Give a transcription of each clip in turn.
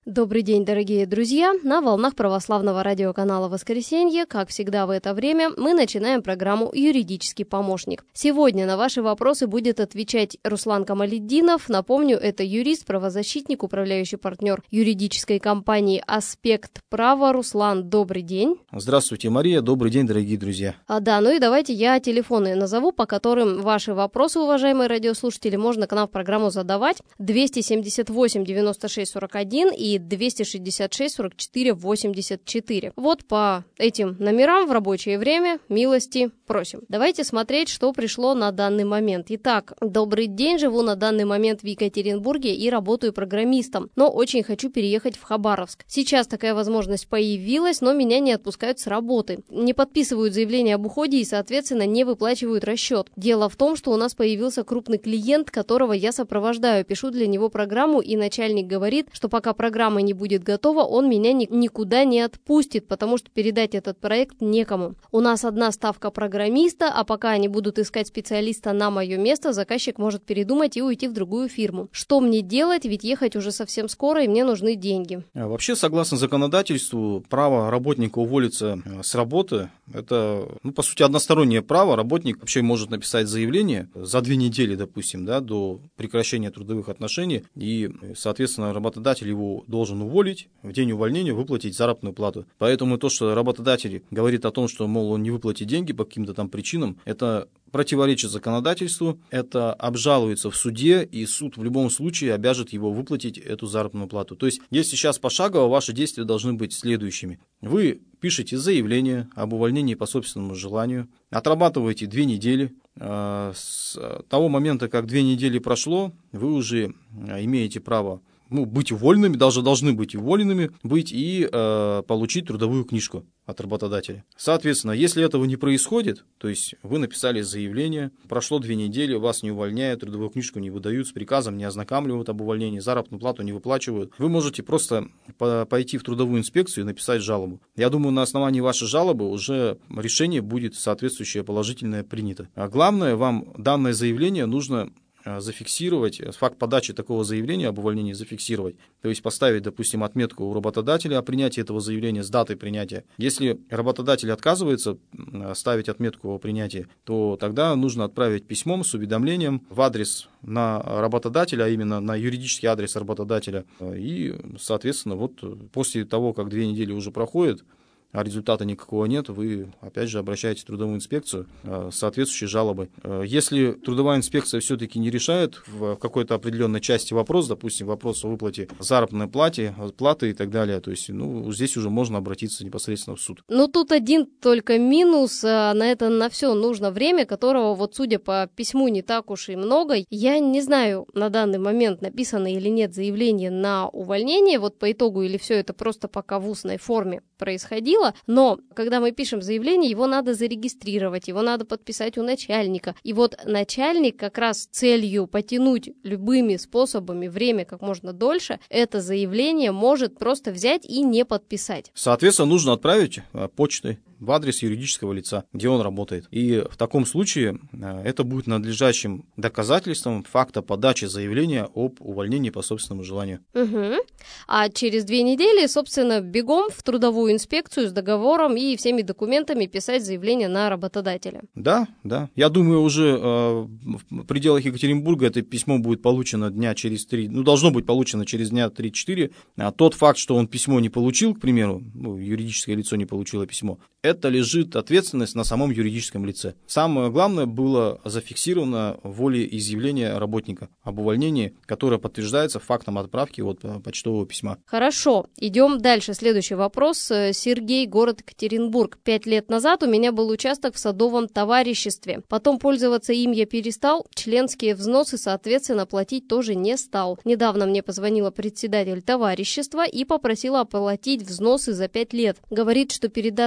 Добрый день, дорогие друзья! На волнах православного радиоканала «Воскресенье», как всегда в это время, мы начинаем программу «Юридический помощник». Сегодня на ваши вопросы будет отвечать Руслан Камалетдинов. Напомню, это юрист, правозащитник, управляющий партнер юридической компании «Аспект права». Руслан, добрый день. Здравствуйте, Мария. Добрый день, дорогие друзья. Ну и давайте я телефоны назову, по которым ваши вопросы, уважаемые радиослушатели, можно к нам в программу задавать. 278 96 41 и 266 44 84. Вот по этим номерам в рабочее время милости просим. Давайте смотреть, что пришло на данный момент. Итак, добрый день, живу на данный момент в Екатеринбурге и работаю программистом, но очень хочу переехать в Хабаровск. Сейчас такая возможность появилась, но меня не отпускают с работы. Не подписывают заявление об уходе и, соответственно, не выплачивают расчет. Дело в том, что у нас появился крупный клиент, которого я сопровождаю, пишу для него программу, и начальник говорит, что пока программа не будет готова, он меня никуда не отпустит, потому что передать этот проект некому. У нас одна ставка программиста, а пока они будут искать специалиста на мое место, заказчик может передумать и уйти в другую фирму. Что мне делать? Ведь ехать уже совсем скоро, и мне нужны деньги. Вообще, согласно законодательству, право работника уволиться с работы – это, по сути, одностороннее право. Работник вообще может написать заявление за 2 недели, допустим, до прекращения трудовых отношений, и, соответственно, работодатель его должен уволить, в день увольнения выплатить заработную плату. Поэтому то, что работодатель говорит о том, что, мол, он не выплатит деньги по каким-то там причинам, это противоречит законодательству, это обжалуется в суде, и суд в любом случае обяжет его выплатить эту заработную плату. То есть, если сейчас пошагово, ваши действия должны быть следующими. Вы пишете заявление об увольнении по собственному желанию, отрабатываете 2 недели. С того момента, как 2 недели прошло, вы уже имеете право быть уволенными, даже должны быть уволенными, и получить трудовую книжку от работодателя. Соответственно, если этого не происходит, то есть вы написали заявление, прошло 2 недели, вас не увольняют, трудовую книжку не выдают, с приказом не ознакомливают об увольнении, заработную плату не выплачивают, вы можете просто пойти в трудовую инспекцию и написать жалобу. Я думаю, на основании вашей жалобы уже решение будет соответствующее положительное принято. А главное, вам данное заявление нужно зафиксировать, факт подачи такого заявления об увольнении зафиксировать, то есть поставить, допустим, отметку у работодателя о принятии этого заявления с датой принятия. Если работодатель отказывается ставить отметку о принятии, то тогда нужно отправить письмом с уведомлением в адрес на работодателя, а именно на юридический адрес работодателя. И, соответственно, после того, как 2 недели уже проходят, а результата никакого нет, вы, опять же, обращаетесь в трудовую инспекцию с соответствующей жалобой. Если трудовая инспекция все-таки не решает в какой-то определенной части вопрос, допустим, вопрос о выплате заработной платы и так далее, то есть, здесь уже можно обратиться непосредственно в суд. Тут один только минус, на все нужно время, которого, судя по письму, не так уж и много. Я не знаю на данный момент, написано или нет заявление на увольнение, по итогу, или все это просто пока в устной форме происходило. Но когда мы пишем заявление, его надо зарегистрировать, его надо подписать у начальника. И начальник как раз целью потянуть любыми способами время как можно дольше, это заявление может просто взять и не подписать. Соответственно, нужно отправить почтой в адрес юридического лица, где он работает. И в таком случае это будет надлежащим доказательством факта подачи заявления об увольнении по собственному желанию. Угу. А через 2 недели, собственно, бегом в трудовую инспекцию с договором и всеми документами писать заявление на работодателя. Да. Я думаю, уже в пределах Екатеринбурга это письмо будет получено дня через 3, должно быть получено через дня 3-4. Тот факт, что он письмо не получил, к примеру, юридическое лицо не получило письмо, это лежит ответственность на самом юридическом лице. Самое главное было зафиксировано волеизъявление работника об увольнении, которое подтверждается фактом отправки почтового письма. Хорошо, идем дальше. Следующий вопрос. Сергей, город Екатеринбург. 5 лет назад у меня был участок в садовом товариществе. Потом пользоваться им я перестал, членские взносы, соответственно, платить тоже не стал. Недавно мне позвонила председатель товарищества и попросила оплатить взносы за 5 лет. Говорит, что передаст дело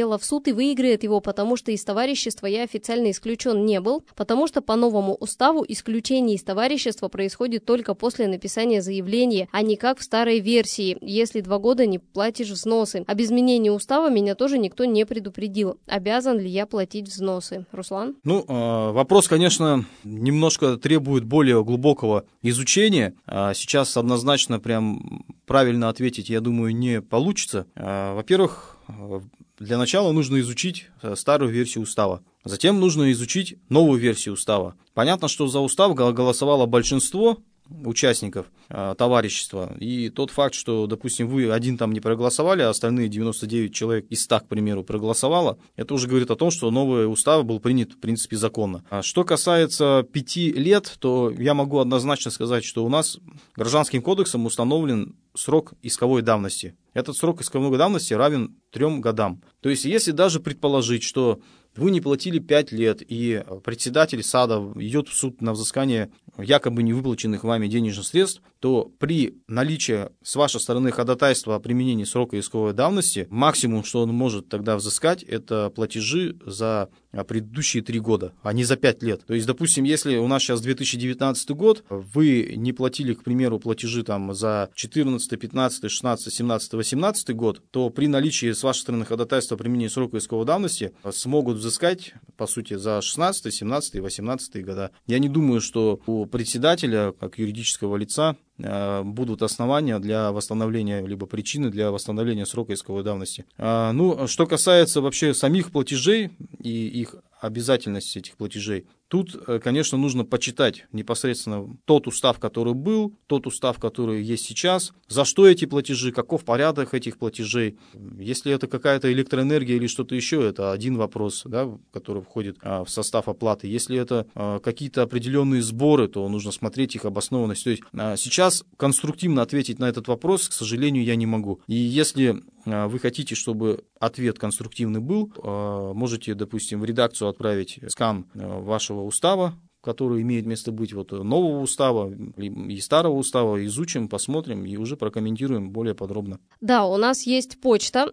дело в суд и выиграет его, потому что из товарищества я официально исключен не был, потому что по новому уставу исключение из товарищества происходит только после написания заявления, а не как в старой версии, если 2 года не платишь взносы. Об изменении устава меня тоже никто не предупредил. Обязан ли я платить взносы? Руслан? Вопрос, конечно, немножко требует более глубокого изучения. Сейчас однозначно прям правильно ответить, я думаю, не получится. Во-первых, для начала нужно изучить старую версию устава. Затем нужно изучить новую версию устава. Понятно, что за устав голосовало большинство участников товарищества, и тот факт, что, допустим, вы один там не проголосовали, а остальные 99 человек из 100, к примеру, проголосовало, это уже говорит о том, что новый устав был принят, в принципе, законно. Что касается 5 лет, то я могу однозначно сказать, что у нас Гражданским кодексом установлен срок исковой давности. Этот срок исковой давности равен 3 годам. То есть, если даже предположить, что вы не платили 5 лет, и председатель САДа идет в суд на взыскание якобы невыплаченных вами денежных средств, то при наличии с вашей стороны ходатайства о применении срока исковой давности, максимум, что он может тогда взыскать, это платежи за предыдущие 3 года, а не за 5 лет. То есть, допустим, если у нас сейчас 2019 год, вы не платили, к примеру, платежи там за 14, 15, 16, 17, 18 год, то при наличии с вашей стороны ходатайства о применении срока исковой давности смогут взыскать, по сути, за 16, 17 и 18 года. Я не думаю, что у председателя, как юридического лица, будут основания для восстановления, либо причины для восстановления срока исковой давности. Что касается вообще самих платежей и их обязательности этих платежей, тут, конечно, нужно почитать непосредственно тот устав, который был, тот устав, который есть сейчас, за что эти платежи, каков порядок этих платежей. Если это какая-то электроэнергия или что-то еще, это один вопрос, да, который входит в состав оплаты. Если это какие-то определенные сборы, то нужно смотреть их обоснованность. То есть сейчас конструктивно ответить на этот вопрос, к сожалению, я не могу. И если вы хотите, чтобы ответ конструктивный был, можете, допустим, в редакцию отправить скан вашего устава, который имеет место быть нового устава и старого устава, изучим, посмотрим и уже прокомментируем более подробно. Да, у нас есть почта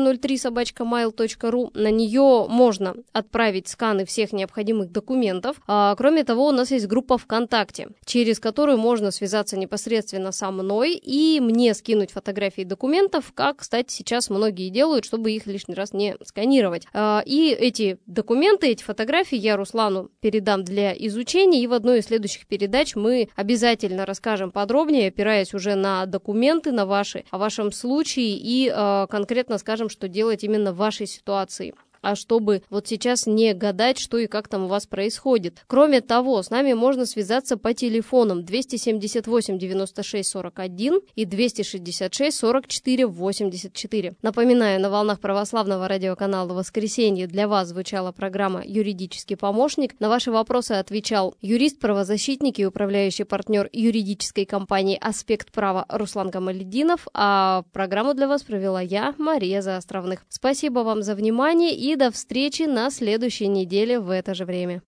rv03@mail.ru, на нее можно отправить сканы всех необходимых документов. Кроме того, у нас есть группа ВКонтакте, через которую можно связаться непосредственно со мной и мне скинуть фотографии документов, как, кстати, сейчас многие делают, чтобы их лишний раз не сканировать. И эти документы, эти фотографии я Руслану передам для изучения, и в одной из следующих передач мы обязательно расскажем подробнее, опираясь уже на документы, о вашем случае и конкретно скажем, что делать именно в вашей ситуации. А чтобы сейчас не гадать, что и как там у вас происходит. Кроме того, с нами можно связаться по телефонам 278 96 41 и 266 44 84. Напоминаю, на волнах православного радиоканала «Воскресенье» для вас звучала программа «Юридический помощник». На ваши вопросы отвечал юрист-правозащитник и управляющий партнер юридической компании «Аспект права» Руслан Камалетдинов, а программу для вас провела я, Мария Заостровных. Спасибо вам за внимание и до встречи на следующей неделе в это же время.